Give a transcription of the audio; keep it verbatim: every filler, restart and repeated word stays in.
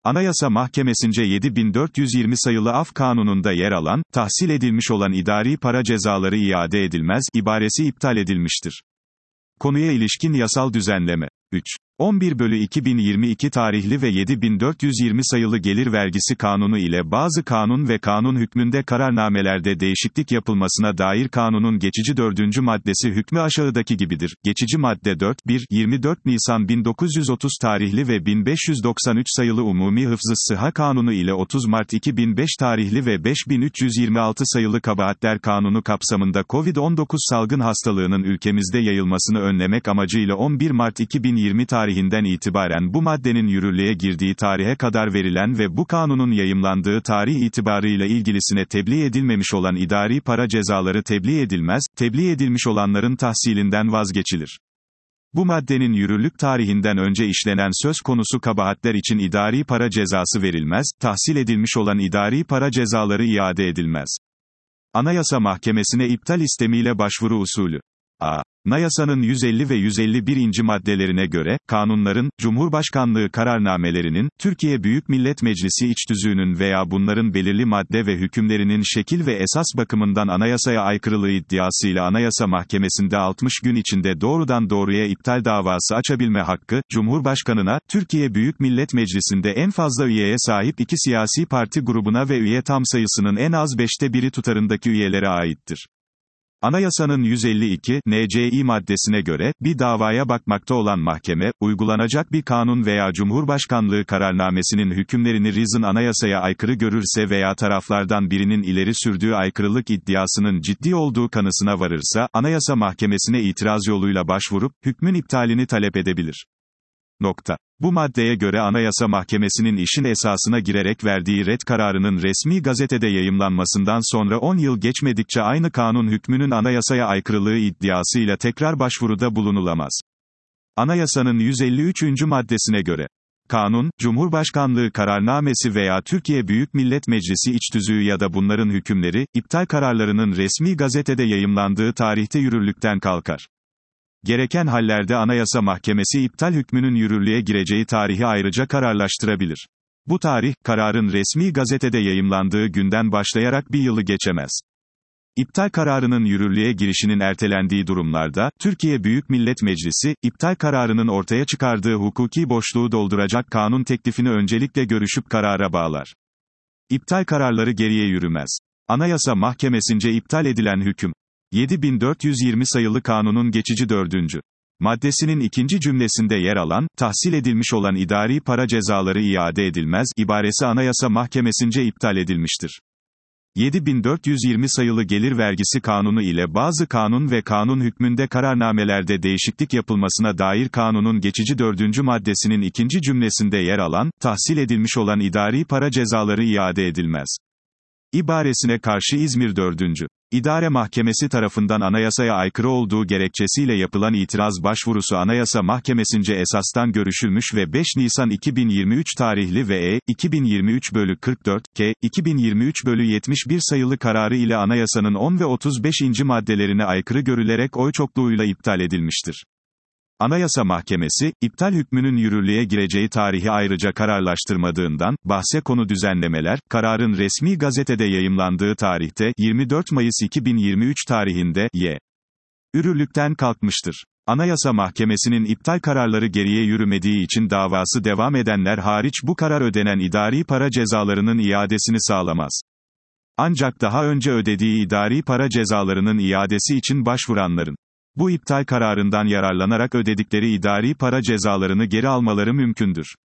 Anayasa Mahkemesince yedi bin dört yüz yirmi sayılı Af Kanunu'nda yer alan, tahsil edilmiş olan idari para cezaları iade edilmez, ibaresi iptal edilmiştir. Konuya ilişkin yasal düzenleme. üç. on bir bölü iki bin yirmi iki tarihli ve yedi bin dört yüz yirmi sayılı Gelir Vergisi Kanunu ile bazı kanun ve kanun hükmünde kararnamelerde değişiklik yapılmasına dair kanunun geçici dördüncü maddesi hükmü aşağıdaki gibidir. Geçici madde dört, bir, yirmi dört Nisan bin dokuz yüz otuz tarihli ve bin beş yüz doksan üç sayılı Umumi Hıfzı Sıha Kanunu ile otuz Mart iki bin beş tarihli ve beş bin üç yüz yirmi altı sayılı Kabahatler Kanunu kapsamında kovid on dokuz salgın hastalığının ülkemizde yayılmasını önlemek amacıyla on bir Mart iki bin yirmi tarihinden itibaren bu maddenin yürürlüğe girdiği tarihe kadar verilen ve bu kanunun yayımlandığı tarih itibarıyla ilgilisine tebliğ edilmemiş olan idari para cezaları tebliğ edilmez, tebliğ edilmiş olanların tahsilinden vazgeçilir. Bu maddenin yürürlük tarihinden önce işlenen söz konusu kabahatler için idari para cezası verilmez, tahsil edilmiş olan idari para cezaları iade edilmez. Anayasa Mahkemesi'ne iptal istemiyle başvuru usulü. A. Anayasanın yüz elli ve yüz elli birinci maddelerine göre, kanunların, Cumhurbaşkanlığı kararnamelerinin, Türkiye Büyük Millet Meclisi iç tüzüğünün veya bunların belirli madde ve hükümlerinin şekil ve esas bakımından anayasaya aykırılığı iddiasıyla Anayasa Mahkemesi'nde altmış gün içinde doğrudan doğruya iptal davası açabilme hakkı, Cumhurbaşkanına, Türkiye Büyük Millet Meclisi'nde en fazla üyeye sahip iki siyasi parti grubuna ve üye tam sayısının en az beşte biri tutarındaki üyelere aittir. Anayasanın yüz elli iki N C İ maddesine göre, bir davaya bakmakta olan mahkeme, uygulanacak bir kanun veya Cumhurbaşkanlığı kararnamesinin hükümlerini rizin anayasaya aykırı görürse veya taraflardan birinin ileri sürdüğü aykırılık iddiasının ciddi olduğu kanısına varırsa, Anayasa Mahkemesi'ne itiraz yoluyla başvurup, hükmün iptalini talep edebilir. Nokta. Bu maddeye göre Anayasa Mahkemesi'nin işin esasına girerek verdiği ret kararının resmi gazetede yayımlanmasından sonra on yıl geçmedikçe aynı kanun hükmünün anayasaya aykırılığı iddiasıyla tekrar başvuruda bulunulamaz. Anayasanın yüz elli üçüncü maddesine göre, kanun, Cumhurbaşkanlığı kararnamesi veya Türkiye Büyük Millet Meclisi iç tüzüğü ya da bunların hükümleri, iptal kararlarının resmi gazetede yayımlandığı tarihte yürürlükten kalkar. Gereken hallerde Anayasa Mahkemesi iptal hükmünün yürürlüğe gireceği tarihi ayrıca kararlaştırabilir. Bu tarih, kararın resmi gazetede yayımlandığı günden başlayarak bir yılı geçemez. İptal kararının yürürlüğe girişinin ertelendiği durumlarda, Türkiye Büyük Millet Meclisi, iptal kararının ortaya çıkardığı hukuki boşluğu dolduracak kanun teklifini öncelikle görüşüp karara bağlar. İptal kararları geriye yürümez. Anayasa Mahkemesince iptal edilen hüküm. yedi bin dört yüz yirmi sayılı kanunun geçici dördüncü maddesinin ikinci cümlesinde yer alan, tahsil edilmiş olan idari para cezaları iade edilmez, ibaresi Anayasa Mahkemesince iptal edilmiştir. yedi bin dört yüz yirmi sayılı Gelir Vergisi Kanunu ile bazı kanun ve kanun hükmünde kararnamelerde değişiklik yapılmasına dair kanunun geçici dördüncü maddesinin ikinci cümlesinde yer alan, tahsil edilmiş olan idari para cezaları iade edilmez İbaresine karşı İzmir dördüncü İdare Mahkemesi tarafından anayasaya aykırı olduğu gerekçesiyle yapılan itiraz başvurusu Anayasa Mahkemesince esastan görüşülmüş ve beş Nisan iki bin yirmi üç tarihli ve E. iki bin yirmi üç bölü kırk dört K. iki bin yirmi üç bölü yetmiş bir sayılı kararı ile anayasanın on ve otuz beşinci maddelerine aykırı görülerek oy çokluğuyla iptal edilmiştir. Anayasa Mahkemesi, iptal hükmünün yürürlüğe gireceği tarihi ayrıca kararlaştırmadığından, bahse konu düzenlemeler, kararın resmi gazetede yayımlandığı tarihte, yirmi dört Mayıs iki bin yirmi üç tarihinde, y. yürürlükten kalkmıştır. Anayasa Mahkemesi'nin iptal kararları geriye yürümediği için davası devam edenler hariç bu karar ödenen idari para cezalarının iadesini sağlamaz. Ancak daha önce ödediği idari para cezalarının iadesi için başvuranların, bu iptal kararından yararlanarak ödedikleri idari para cezalarını geri almaları mümkündür.